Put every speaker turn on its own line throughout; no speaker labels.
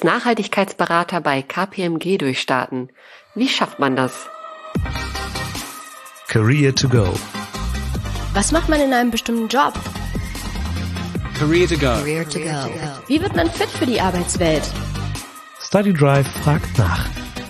als Nachhaltigkeitsberater bei KPMG durchstarten. Wie schafft man das?
Career to go.
Was macht man in einem bestimmten Job?
Career to go.
Career to go. Wie wird man fit für die Arbeitswelt?
Study Drive fragt nach.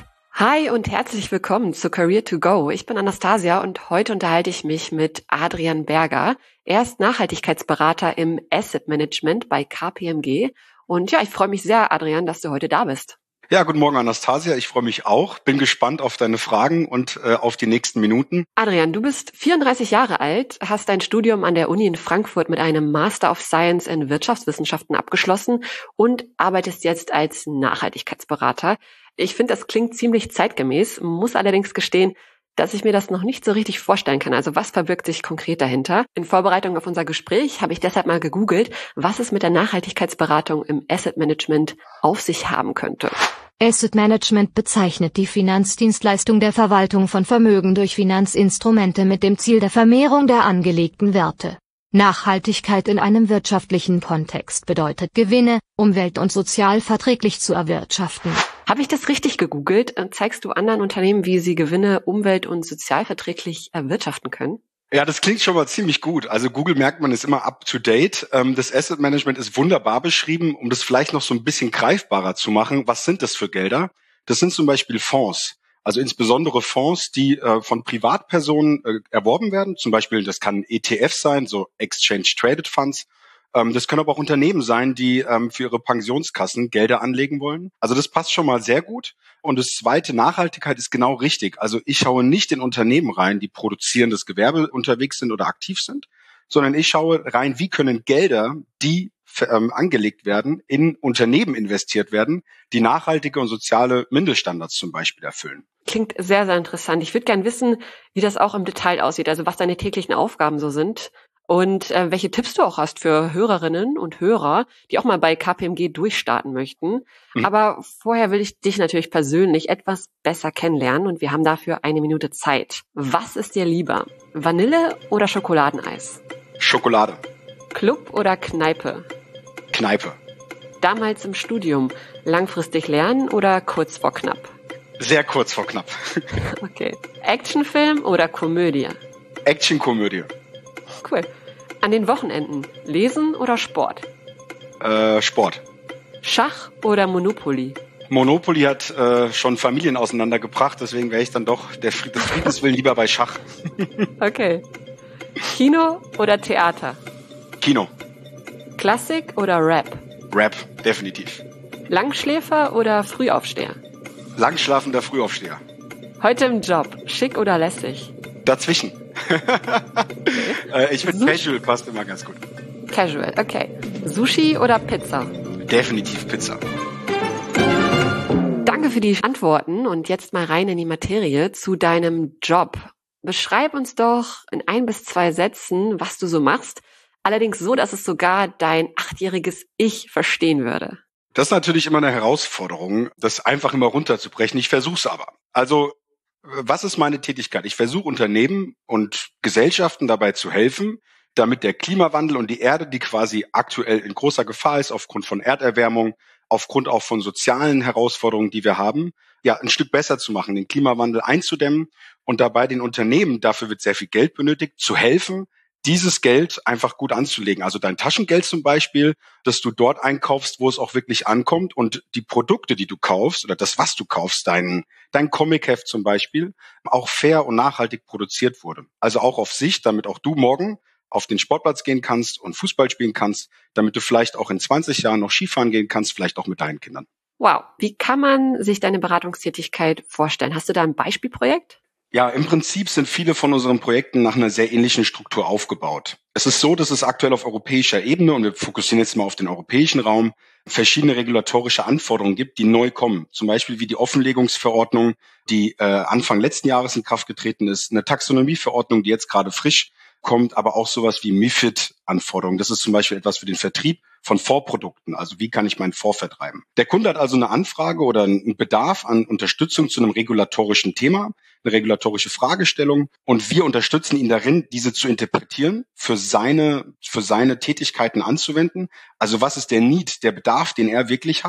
Hi und herzlich willkommen zu Career to Go. Ich bin Anastasia und heute unterhalte ich mich mit Adrian Berger. Er ist Nachhaltigkeitsberater im Asset Management bei KPMG. Und ja, ich freue mich sehr, Adrian, dass du heute da bist.
Ja, guten Morgen, Anastasia. Ich freue mich auch. Bin gespannt auf deine Fragen und auf die nächsten Minuten.
Adrian, du bist 34 Jahre alt, hast dein Studium an der Uni in Frankfurt mit einem Master of Science in Wirtschaftswissenschaften abgeschlossen und arbeitest jetzt als Nachhaltigkeitsberater. Ich finde, das klingt ziemlich zeitgemäß, muss allerdings gestehen, dass ich mir das noch nicht so richtig vorstellen kann. Also was verbirgt sich konkret dahinter? In Vorbereitung auf unser Gespräch habe ich deshalb mal gegoogelt, was es mit der Nachhaltigkeitsberatung im Asset Management auf sich haben könnte.
Asset Management bezeichnet die Finanzdienstleistung der Verwaltung von Vermögen durch Finanzinstrumente mit dem Ziel der Vermehrung der angelegten Werte. Nachhaltigkeit in einem wirtschaftlichen Kontext bedeutet Gewinne, umwelt- und sozial verträglich zu erwirtschaften.
Habe ich das richtig gegoogelt? Zeigst du anderen Unternehmen, wie sie Gewinne umwelt- und sozialverträglich erwirtschaften können?
Ja, das klingt schon mal ziemlich gut. Also Google merkt man, ist immer up to date. Das Asset Management ist wunderbar beschrieben, um das vielleicht noch so ein bisschen greifbarer zu machen. Was sind das für Gelder? Das sind zum Beispiel Fonds. Also insbesondere Fonds, die von Privatpersonen erworben werden. Zum Beispiel, das kann ETF sein, so Exchange Traded Funds. Das können aber auch Unternehmen sein, die für ihre Pensionskassen Gelder anlegen wollen. Also das passt schon mal sehr gut. Und das zweite, Nachhaltigkeit ist genau richtig. Also ich schaue nicht in Unternehmen rein, die produzierendes Gewerbe unterwegs sind oder aktiv sind, sondern ich schaue rein, wie können Gelder, die angelegt werden, in Unternehmen investiert werden, die nachhaltige und soziale Mindeststandards zum Beispiel erfüllen.
Klingt sehr, sehr interessant. Ich würde gern wissen, wie das auch im Detail aussieht, also was deine täglichen Aufgaben so sind. Und welche Tipps du auch hast für Hörerinnen und Hörer, die auch mal bei KPMG durchstarten möchten. Aber vorher will ich dich natürlich persönlich etwas besser kennenlernen und wir haben dafür 1 Minute Zeit. Was ist dir lieber? Vanille oder Schokoladeneis?
Schokolade.
Club oder Kneipe?
Kneipe.
Damals im Studium, langfristig lernen oder kurz vor knapp?
Sehr kurz vor knapp.
Okay. Actionfilm oder Komödie?
Actionkomödie.
Cool. An den Wochenenden, lesen oder Sport?
Sport.
Schach oder Monopoly?
Monopoly hat schon Familien auseinandergebracht, deswegen wäre ich dann doch des Friedens willen lieber bei Schach.
Okay. Kino oder Theater?
Kino.
Klassik oder Rap?
Rap, definitiv.
Langschläfer oder Frühaufsteher?
Langschlafender Frühaufsteher.
Heute im Job, schick oder lässig?
Dazwischen. Ich finde Casual passt immer ganz gut.
Casual, okay. Sushi oder Pizza?
Definitiv Pizza.
Danke für die Antworten und jetzt mal rein in die Materie zu deinem Job. Beschreib uns doch in 1 bis 2 Sätzen, was du so machst. Allerdings so, dass es sogar dein 8-jähriges Ich verstehen würde.
Das ist natürlich immer eine Herausforderung, das einfach immer runterzubrechen. Ich versuche es aber. Also, was ist meine Tätigkeit? Ich versuche Unternehmen und Gesellschaften dabei zu helfen, damit der Klimawandel und die Erde, die quasi aktuell in großer Gefahr ist, aufgrund von Erderwärmung, aufgrund auch von sozialen Herausforderungen, die wir haben, ja, ein Stück besser zu machen, den Klimawandel einzudämmen und dabei den Unternehmen, dafür wird sehr viel Geld benötigt, zu helfen, dieses Geld einfach gut anzulegen. Also dein Taschengeld zum Beispiel, dass du dort einkaufst, wo es auch wirklich ankommt und die Produkte, die du kaufst oder das, was du kaufst, dein Comic-Heft zum Beispiel, auch fair und nachhaltig produziert wurde. Also auch auf Sicht, damit auch du morgen auf den Sportplatz gehen kannst und Fußball spielen kannst, damit du vielleicht auch in 20 Jahren noch Skifahren gehen kannst, vielleicht auch mit deinen Kindern.
Wow, wie kann man sich deine Beratungstätigkeit vorstellen? Hast du da ein Beispielprojekt?
Ja, im Prinzip sind viele von unseren Projekten nach einer sehr ähnlichen Struktur aufgebaut. Es ist so, dass es aktuell auf europäischer Ebene, und wir fokussieren jetzt mal auf den europäischen Raum, verschiedene regulatorische Anforderungen gibt, die neu kommen. Zum Beispiel wie die Offenlegungsverordnung, die Anfang letzten Jahres in Kraft getreten ist, eine Taxonomieverordnung, die jetzt gerade frisch kommt, aber auch sowas wie MiFID-Anforderungen. Das ist zum Beispiel etwas für den Vertrieb von Vorprodukten. Also wie kann ich meinen Fonds vertreiben? Der Kunde hat also eine Anfrage oder einen Bedarf an Unterstützung zu einem regulatorischen Thema, eine regulatorische Fragestellung, und wir unterstützen ihn darin, diese zu interpretieren, für seine Tätigkeiten anzuwenden. Also was ist der Need, der Bedarf, den er wirklich hat?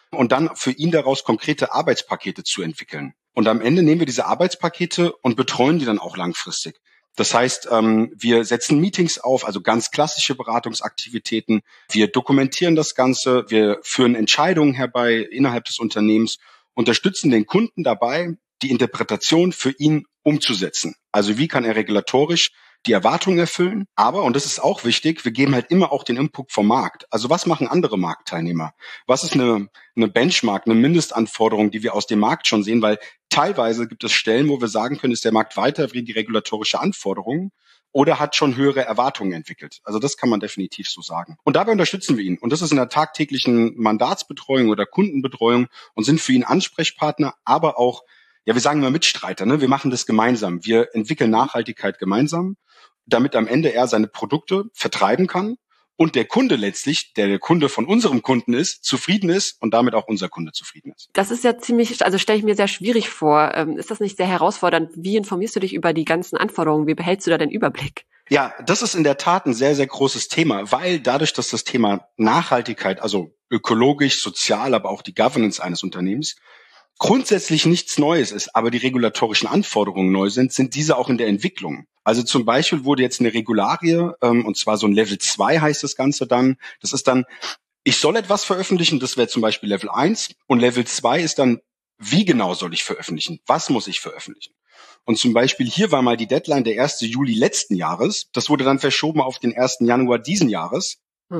und dann für ihn daraus konkrete Arbeitspakete zu entwickeln. Und am Ende nehmen wir diese Arbeitspakete und betreuen die dann auch langfristig. Das heißt, wir setzen Meetings auf, also ganz klassische Beratungsaktivitäten. Wir dokumentieren das Ganze, wir führen Entscheidungen herbei innerhalb des Unternehmens, unterstützen den Kunden dabei, die Interpretation für ihn umzusetzen. Also wie kann er regulatorisch die Erwartungen erfüllen? Aber, und das ist auch wichtig, wir geben halt immer auch den Input vom Markt. Also was machen andere Marktteilnehmer? Was ist eine Benchmark, eine Mindestanforderung, die wir aus dem Markt schon sehen? Weil teilweise gibt es Stellen, wo wir sagen können, ist der Markt weiter wie die regulatorische Anforderungen oder hat schon höhere Erwartungen entwickelt. Also das kann man definitiv so sagen. Und dabei unterstützen wir ihn. Und das ist in der tagtäglichen Mandatsbetreuung oder Kundenbetreuung und sind für ihn Ansprechpartner, aber auch, ja, wir sagen immer Mitstreiter, ne? Wir machen das gemeinsam. Wir entwickeln Nachhaltigkeit gemeinsam, damit am Ende er seine Produkte vertreiben kann und der Kunde letztlich, der Kunde von unserem Kunden ist, zufrieden ist und damit auch unser Kunde zufrieden ist.
Das ist ja ziemlich, also stelle ich mir sehr schwierig vor. Ist das nicht sehr herausfordernd? Wie informierst du dich über die ganzen Anforderungen? Wie behältst du da den Überblick?
Ja, das ist in der Tat ein sehr, sehr großes Thema, weil dadurch, dass das Thema Nachhaltigkeit, also ökologisch, sozial, aber auch die Governance eines Unternehmens, grundsätzlich nichts Neues ist, aber die regulatorischen Anforderungen neu sind diese auch in der Entwicklung. Also zum Beispiel wurde jetzt eine Regularie, und zwar so ein Level 2 heißt das Ganze dann. Das ist dann, ich soll etwas veröffentlichen, das wäre zum Beispiel Level 1. Und Level 2 ist dann, wie genau soll ich veröffentlichen? Was muss ich veröffentlichen? Und zum Beispiel hier war mal die Deadline der 1. Juli letzten Jahres. Das wurde dann verschoben auf den 1. Januar diesen Jahres.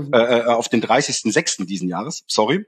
Auf den 30.06. diesen Jahres,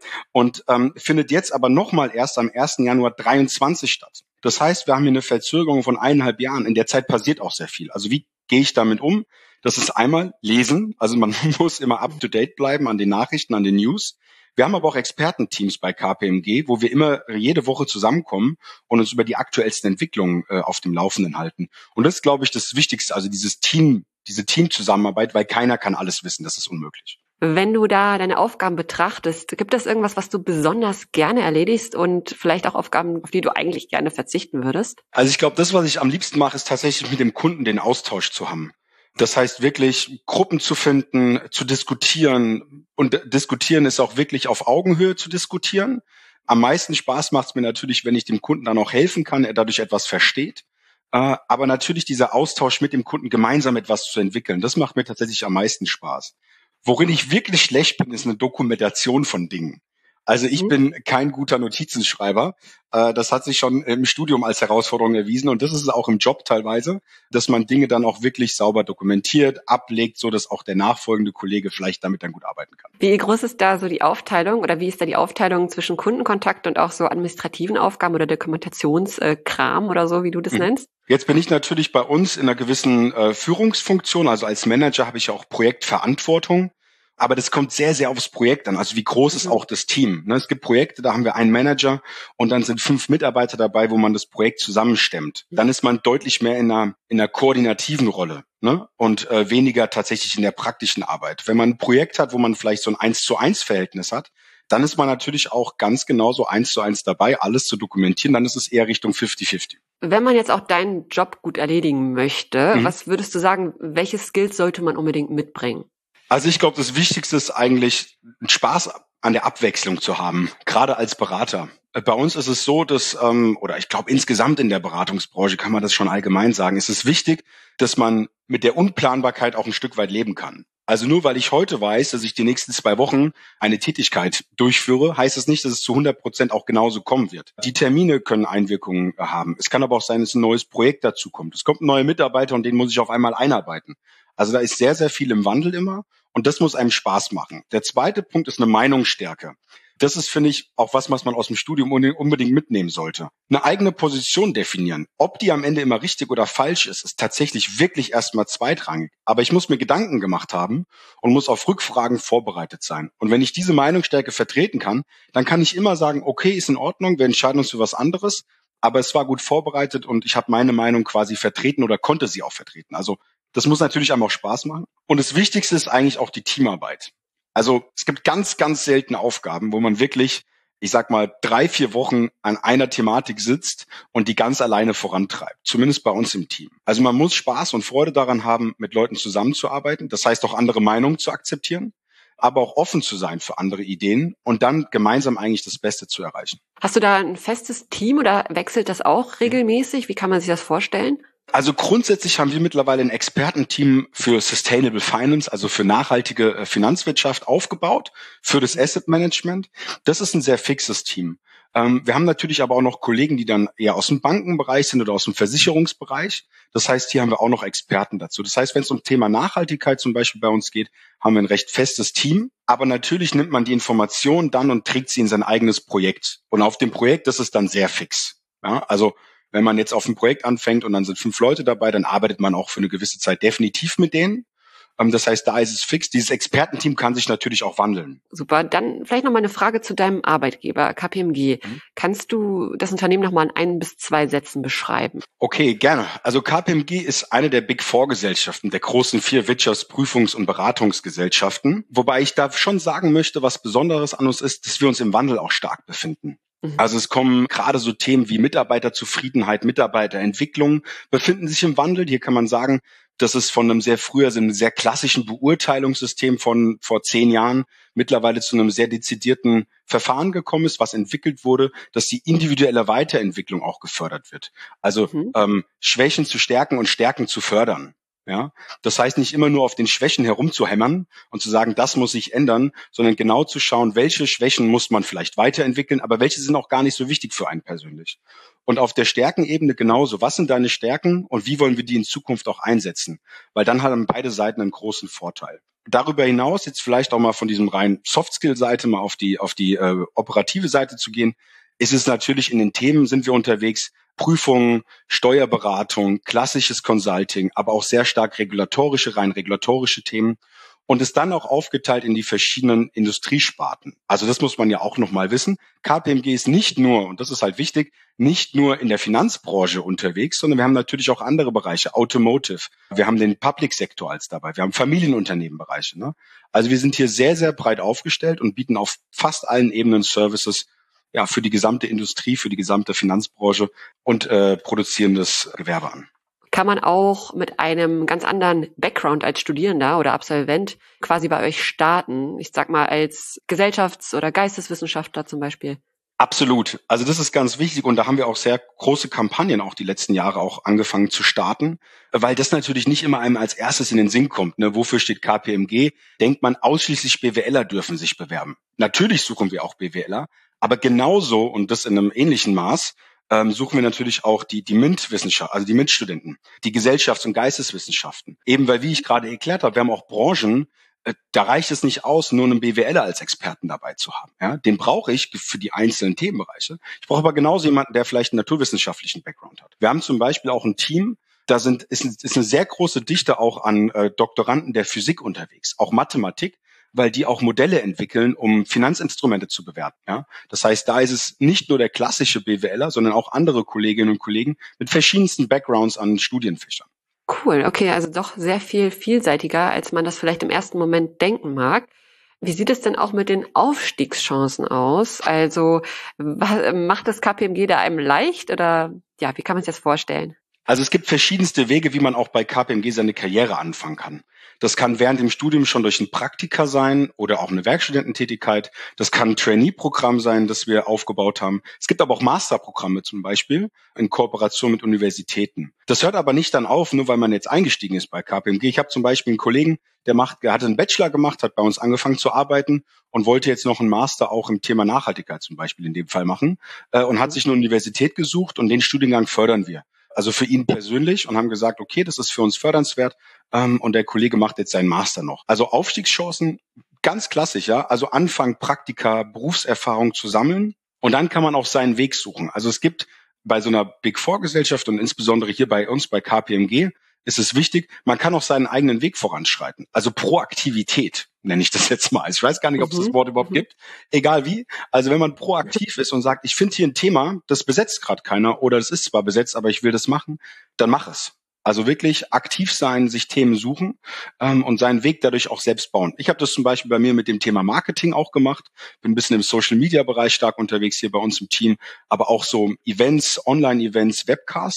und findet jetzt aber nochmal erst am 1. Januar 23 statt. Das heißt, wir haben hier eine Verzögerung von 1,5 Jahren. In der Zeit passiert auch sehr viel. Also wie gehe ich damit um? Das ist einmal lesen, also man muss immer up-to-date bleiben an den Nachrichten, an den News. Wir haben aber auch Expertenteams bei KPMG, wo wir immer jede Woche zusammenkommen und uns über die aktuellsten Entwicklungen auf dem Laufenden halten. Und das ist, glaube ich, das Wichtigste, also diese Teamzusammenarbeit, weil keiner kann alles wissen, das ist unmöglich.
Wenn du da deine Aufgaben betrachtest, gibt es irgendwas, was du besonders gerne erledigst und vielleicht auch Aufgaben, auf die du eigentlich gerne verzichten würdest?
Also ich glaube, das, was ich am liebsten mache, ist tatsächlich mit dem Kunden den Austausch zu haben. Das heißt wirklich, Gruppen zu finden, zu diskutieren. Und diskutieren ist auch wirklich auf Augenhöhe zu diskutieren. Am meisten Spaß macht es mir natürlich, wenn ich dem Kunden dann auch helfen kann, er dadurch etwas versteht. Aber natürlich dieser Austausch mit dem Kunden, gemeinsam etwas zu entwickeln, das macht mir tatsächlich am meisten Spaß. Worin ich wirklich schlecht bin, ist eine Dokumentation von Dingen. Also ich bin kein guter Notizenschreiber. Das hat sich schon im Studium als Herausforderung erwiesen und das ist auch im Job teilweise, dass man Dinge dann auch wirklich sauber dokumentiert, ablegt, so dass auch der nachfolgende Kollege vielleicht damit dann gut arbeiten kann.
Wie groß ist da so die Aufteilung oder wie ist da die Aufteilung zwischen Kundenkontakt und auch so administrativen Aufgaben oder Dokumentationskram oder so, wie du das nennst?
Jetzt bin ich natürlich bei uns in einer gewissen Führungsfunktion, also als Manager habe ich ja auch Projektverantwortung. Aber das kommt sehr, sehr aufs Projekt an. Also wie groß ist auch das Team? Es gibt Projekte, da haben wir einen Manager und dann sind 5 Mitarbeiter dabei, wo man das Projekt zusammenstemmt. Dann ist man deutlich mehr in einer koordinativen Rolle, ne? Und weniger tatsächlich in der praktischen Arbeit. Wenn man ein Projekt hat, wo man vielleicht so ein 1:1 Verhältnis hat, dann ist man natürlich auch ganz genauso 1:1 dabei, alles zu dokumentieren. Dann ist es eher Richtung 50-50.
Wenn man jetzt auch deinen Job gut erledigen möchte, was würdest du sagen, welche Skills sollte man unbedingt mitbringen?
Also ich glaube, das Wichtigste ist eigentlich, einen Spaß an der Abwechslung zu haben, gerade als Berater. Bei uns ist es so, dass, oder ich glaube insgesamt in der Beratungsbranche kann man das schon allgemein sagen, ist es wichtig, dass man mit der Unplanbarkeit auch ein Stück weit leben kann. Also nur weil ich heute weiß, dass ich die nächsten 2 Wochen eine Tätigkeit durchführe, heißt es nicht, dass es zu 100% auch genauso kommen wird. Die Termine können Einwirkungen haben. Es kann aber auch sein, dass ein neues Projekt dazu kommt. Es kommt ein neuer Mitarbeiter und den muss ich auf einmal einarbeiten. Also da ist sehr, sehr viel im Wandel immer und das muss einem Spaß machen. Der zweite Punkt ist eine Meinungsstärke. Das ist, finde ich, auch was man aus dem Studium unbedingt mitnehmen sollte. Eine eigene Position definieren. Ob die am Ende immer richtig oder falsch ist tatsächlich wirklich erstmal zweitrangig. Aber ich muss mir Gedanken gemacht haben und muss auf Rückfragen vorbereitet sein. Und wenn ich diese Meinungsstärke vertreten kann, dann kann ich immer sagen, okay, ist in Ordnung, wir entscheiden uns für was anderes, aber es war gut vorbereitet und ich habe meine Meinung quasi vertreten oder konnte sie auch vertreten. Also das muss natürlich einem auch Spaß machen. Und das Wichtigste ist eigentlich auch die Teamarbeit. Also es gibt ganz, ganz seltene Aufgaben, wo man wirklich, ich sag mal, 3-4 Wochen an einer Thematik sitzt und die ganz alleine vorantreibt. Zumindest bei uns im Team. Also man muss Spaß und Freude daran haben, mit Leuten zusammenzuarbeiten. Das heißt auch andere Meinungen zu akzeptieren. aber auch offen zu sein für andere Ideen und dann gemeinsam eigentlich das Beste zu erreichen.
Hast du da ein festes Team oder wechselt das auch regelmäßig? Wie kann man sich das vorstellen?
Also grundsätzlich haben wir mittlerweile ein Expertenteam für Sustainable Finance, also für nachhaltige Finanzwirtschaft aufgebaut, für das Asset Management. Das ist ein sehr fixes Team. Wir haben natürlich aber auch noch Kollegen, die dann eher aus dem Bankenbereich sind oder aus dem Versicherungsbereich. Das heißt, hier haben wir auch noch Experten dazu. Das heißt, wenn es um Thema Nachhaltigkeit zum Beispiel bei uns geht, haben wir ein recht festes Team. Aber natürlich nimmt man die Information dann und trägt sie in sein eigenes Projekt. Und auf dem Projekt, das ist dann sehr fix. Ja, also wenn man jetzt auf ein Projekt anfängt und dann sind 5 Leute dabei, dann arbeitet man auch für eine gewisse Zeit definitiv mit denen. Das heißt, da ist es fix. Dieses Expertenteam kann sich natürlich auch wandeln.
Super. Dann vielleicht noch mal eine Frage zu deinem Arbeitgeber, KPMG. Kannst du das Unternehmen noch mal in 1 bis 2 Sätzen beschreiben?
Okay, gerne. Also KPMG ist eine der Big Four Gesellschaften, der großen 4 Wirtschaftsprüfungs- und Beratungsgesellschaften. Wobei ich da schon sagen möchte, was Besonderes an uns ist, dass wir uns im Wandel auch stark befinden. Also es kommen gerade so Themen wie Mitarbeiterzufriedenheit, Mitarbeiterentwicklung, befinden sich im Wandel. Hier kann man sagen, dass es von einem einem sehr klassischen Beurteilungssystem von vor 10 Jahren mittlerweile zu einem sehr dezidierten Verfahren gekommen ist, was entwickelt wurde, dass die individuelle Weiterentwicklung auch gefördert wird. Also Schwächen zu stärken und Stärken zu fördern. Ja, das heißt nicht immer nur auf den Schwächen herumzuhämmern und zu sagen, das muss sich ändern, sondern genau zu schauen, welche Schwächen muss man vielleicht weiterentwickeln, aber welche sind auch gar nicht so wichtig für einen persönlich. Und auf der Stärkenebene genauso. Was sind deine Stärken und wie wollen wir die in Zukunft auch einsetzen? Weil dann haben beide Seiten einen großen Vorteil. Darüber hinaus jetzt vielleicht auch mal von diesem reinen Soft-Skill-Seite mal auf die operative Seite zu gehen, ist es natürlich in den Themen sind wir unterwegs, Prüfungen, Steuerberatung, klassisches Consulting, aber auch sehr stark rein regulatorische Themen und ist dann auch aufgeteilt in die verschiedenen Industriesparten. Also das muss man ja auch nochmal wissen. KPMG ist nicht nur, und das ist halt wichtig, nicht nur in der Finanzbranche unterwegs, sondern wir haben natürlich auch andere Bereiche, Automotive. Wir haben den Public Sektor als dabei. Wir haben Familienunternehmenbereiche. Ne? Also wir sind hier sehr, sehr breit aufgestellt und bieten auf fast allen Ebenen Services ja, für die gesamte Industrie, für die gesamte Finanzbranche und produzierendes Gewerbe an.
Kann man auch mit einem ganz anderen Background als Studierender oder Absolvent quasi bei euch starten? Ich sag mal als Gesellschafts- oder Geisteswissenschaftler zum Beispiel.
Absolut. Also das ist ganz wichtig und da haben wir auch sehr große Kampagnen auch die letzten Jahre auch angefangen zu starten, weil das natürlich nicht immer einem als erstes in den Sinn kommt. Ne? Wofür steht KPMG? Denkt man, ausschließlich BWLer dürfen sich bewerben. Natürlich suchen wir auch BWLer, aber genauso und das in einem ähnlichen Maß suchen wir natürlich auch die MINT-Wissenschaft, also die MINT-Studenten, die Gesellschafts- und Geisteswissenschaften. Eben weil, wie ich gerade erklärt habe, wir haben auch Branchen, da reicht es nicht aus, nur einen BWLer als Experten dabei zu haben. Ja? Den brauche ich für die einzelnen Themenbereiche. Ich brauche aber genauso jemanden, der vielleicht einen naturwissenschaftlichen Background hat. Wir haben zum Beispiel auch ein Team, ist eine sehr große Dichte auch an Doktoranden der Physik unterwegs, auch Mathematik, weil die auch Modelle entwickeln, um Finanzinstrumente zu bewerten. Ja? Das heißt, da ist es nicht nur der klassische BWLer, sondern auch andere Kolleginnen und Kollegen mit verschiedensten Backgrounds an Studienfächern.
Cool, okay, also doch sehr viel vielseitiger, als man das vielleicht im ersten Moment denken mag. Wie sieht es denn auch mit den Aufstiegschancen aus? Also macht das KPMG da einem leicht oder ja, wie kann man sich das vorstellen?
Also es gibt verschiedenste Wege, wie man auch bei KPMG seine Karriere anfangen kann. Das kann während dem Studium schon durch ein Praktika sein oder auch eine Werkstudententätigkeit. Das kann ein Trainee-Programm sein, das wir aufgebaut haben. Es gibt aber auch Masterprogramme zum Beispiel in Kooperation mit Universitäten. Das hört aber nicht dann auf, nur weil man jetzt eingestiegen ist bei KPMG. Ich habe zum Beispiel einen Kollegen, der hatte einen Bachelor gemacht, hat bei uns angefangen zu arbeiten und wollte jetzt noch einen Master auch im Thema Nachhaltigkeit zum Beispiel in dem Fall machen und hat sich eine Universität gesucht und den Studiengang fördern wir. Also für ihn persönlich und haben gesagt, okay, das ist für uns fördernswert und der Kollege macht jetzt seinen Master noch. Also Aufstiegschancen, ganz klassisch, ja. Also Anfang Praktika, Berufserfahrung zu sammeln und dann kann man auch seinen Weg suchen. Also es gibt bei so einer Big Four Gesellschaft und insbesondere hier bei uns bei KPMG ist es wichtig, man kann auch seinen eigenen Weg voranschreiten. Also Proaktivität nenne ich das jetzt mal. Ich weiß gar nicht, ob es das Wort überhaupt gibt. Egal wie. Also wenn man proaktiv ist und sagt, ich finde hier ein Thema, das besetzt gerade keiner oder es ist zwar besetzt, aber ich will das machen, dann mach es. Also wirklich aktiv sein, sich Themen suchen und seinen Weg dadurch auch selbst bauen. Ich habe das zum Beispiel bei mir mit dem Thema Marketing auch gemacht. Bin ein bisschen im Social-Media-Bereich stark unterwegs hier bei uns im Team, aber auch so Events, Online-Events, Webcasts.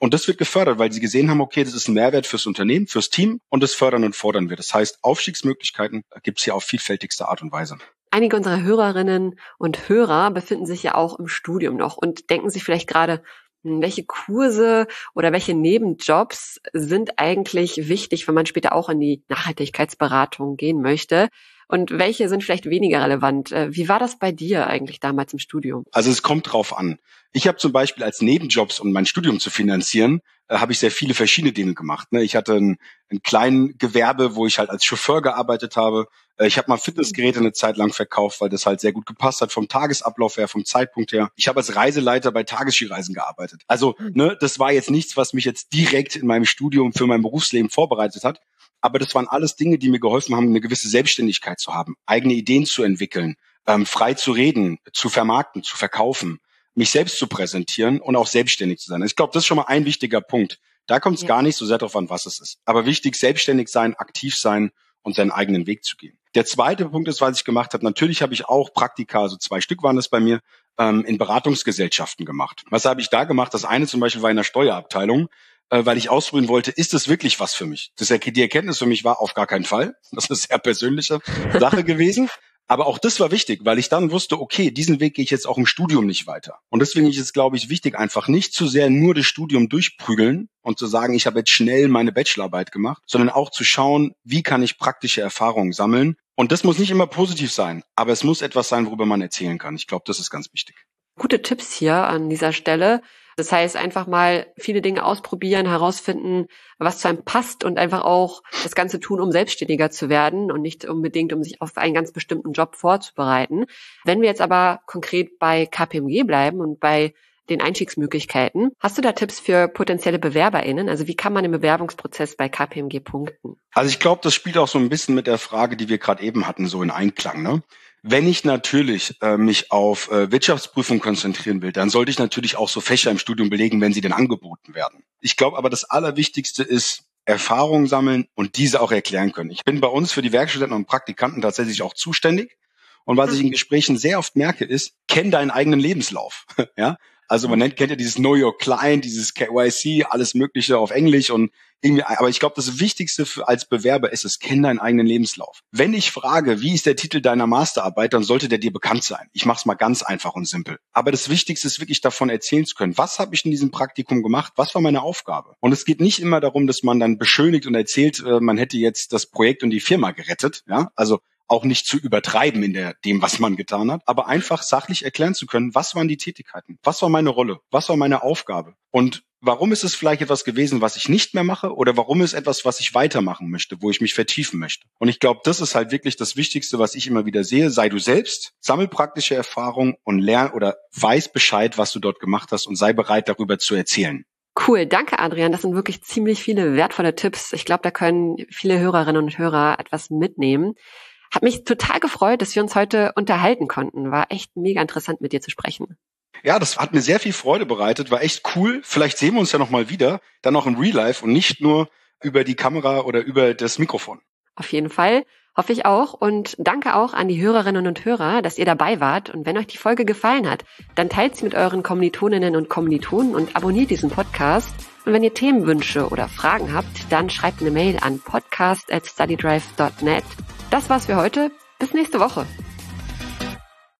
Und das wird gefördert, weil sie gesehen haben, okay, das ist ein Mehrwert fürs Unternehmen, fürs Team und das fördern und fordern wir. Das heißt, Aufstiegsmöglichkeiten gibt es hier auf vielfältigste Art und Weise.
Einige unserer Hörerinnen und Hörer befinden sich ja auch im Studium noch und denken sich vielleicht gerade, welche Kurse oder welche Nebenjobs sind eigentlich wichtig, wenn man später auch in die Nachhaltigkeitsberatung gehen möchte? Und welche sind vielleicht weniger relevant? Wie war das bei dir eigentlich damals im Studium?
Also es kommt drauf an. Ich habe zum Beispiel als Nebenjobs, um mein Studium zu finanzieren, habe ich sehr viele verschiedene Dinge gemacht. Ich hatte ein kleines Gewerbe, wo ich halt als Chauffeur gearbeitet habe. Ich habe mal Fitnessgeräte eine Zeit lang verkauft, weil das halt sehr gut gepasst hat vom Tagesablauf her, vom Zeitpunkt her. Ich habe als Reiseleiter bei Tagesskireisen gearbeitet. Also das war jetzt nichts, was mich jetzt direkt in meinem Studium für mein Berufsleben vorbereitet hat. Aber das waren alles Dinge, die mir geholfen haben, eine gewisse Selbstständigkeit zu haben, eigene Ideen zu entwickeln, frei zu reden, zu vermarkten, zu verkaufen, mich selbst zu präsentieren und auch selbstständig zu sein. Ich glaube, das ist schon mal ein wichtiger Punkt. Da kommt es gar nicht so sehr darauf an, was es ist. Aber wichtig, selbstständig sein, aktiv sein und seinen eigenen Weg zu gehen. Der zweite Punkt ist, was ich gemacht habe. Natürlich habe ich auch Praktika, also 2 Stück waren es bei mir, in Beratungsgesellschaften gemacht. Was habe ich da gemacht? Das eine zum Beispiel war in der Steuerabteilung, weil ich ausprobieren wollte, ist das wirklich was für mich? Die Erkenntnis für mich war auf gar keinen Fall. Das ist eine sehr persönliche Sache gewesen. Aber auch das war wichtig, weil ich dann wusste, okay, diesen Weg gehe ich jetzt auch im Studium nicht weiter. Und deswegen ist es, glaube ich, wichtig, einfach nicht zu sehr nur das Studium durchprügeln und zu sagen, ich habe jetzt schnell meine Bachelorarbeit gemacht, sondern auch zu schauen, wie kann ich praktische Erfahrungen sammeln. Und das muss nicht immer positiv sein, aber es muss etwas sein, worüber man erzählen kann. Ich glaube, das ist ganz wichtig.
Gute Tipps hier an dieser Stelle. Das heißt, einfach mal viele Dinge ausprobieren, herausfinden, was zu einem passt und einfach auch das Ganze tun, um selbstständiger zu werden und nicht unbedingt, um sich auf einen ganz bestimmten Job vorzubereiten. Wenn wir jetzt aber konkret bei KPMG bleiben und bei den Einstiegsmöglichkeiten, hast du da Tipps für potenzielle BewerberInnen? Also wie kann man im Bewerbungsprozess bei KPMG punkten?
Also ich glaube, das spielt auch so ein bisschen mit der Frage, die wir gerade eben hatten, so in Einklang, ne? Wenn ich natürlich mich auf Wirtschaftsprüfung konzentrieren will, dann sollte ich natürlich auch so Fächer im Studium belegen, wenn sie denn angeboten werden. Ich glaube aber, das Allerwichtigste ist, Erfahrungen sammeln und diese auch erklären können. Ich bin bei uns für die Werkstudenten und Praktikanten tatsächlich auch zuständig. Und was ich in Gesprächen sehr oft merke, ist, kenn deinen eigenen Lebenslauf. Ja? Also kennt ja dieses Know Your Client, dieses KYC, alles Mögliche auf Englisch und irgendwie, aber ich glaube, das Wichtigste als Bewerber ist es, kenn deinen eigenen Lebenslauf. Wenn ich frage, wie ist der Titel deiner Masterarbeit, dann sollte der dir bekannt sein. Ich mache es mal ganz einfach und simpel. Aber das Wichtigste ist wirklich davon erzählen zu können. Was habe ich in diesem Praktikum gemacht? Was war meine Aufgabe? Und es geht nicht immer darum, dass man dann beschönigt und erzählt, man hätte jetzt das Projekt und die Firma gerettet. Ja, also auch nicht zu übertreiben in dem, was man getan hat, aber einfach sachlich erklären zu können, was waren die Tätigkeiten, was war meine Rolle, was war meine Aufgabe und warum ist es vielleicht etwas gewesen, was ich nicht mehr mache oder warum ist etwas, was ich weitermachen möchte, wo ich mich vertiefen möchte. Und ich glaube, das ist halt wirklich das Wichtigste, was ich immer wieder sehe. Sei du selbst, sammel praktische Erfahrung und lern oder weiß Bescheid, was du dort gemacht hast und sei bereit, darüber zu erzählen.
Cool, danke Adrian. Das sind wirklich ziemlich viele wertvolle Tipps. Ich glaube, da können viele Hörerinnen und Hörer etwas mitnehmen. Hat mich total gefreut, dass wir uns heute unterhalten konnten. War echt mega interessant, mit dir zu sprechen.
Ja, das hat mir sehr viel Freude bereitet, war echt cool. Vielleicht sehen wir uns ja nochmal wieder, dann auch im Real Life und nicht nur über die Kamera oder über das Mikrofon.
Auf jeden Fall, hoffe ich auch. Und danke auch an die Hörerinnen und Hörer, dass ihr dabei wart. Und wenn euch die Folge gefallen hat, dann teilt sie mit euren Kommilitoninnen und Kommilitonen und abonniert diesen Podcast. Und wenn ihr Themenwünsche oder Fragen habt, dann schreibt eine Mail an podcast@studydrive.net. Das war's für heute. Bis nächste Woche.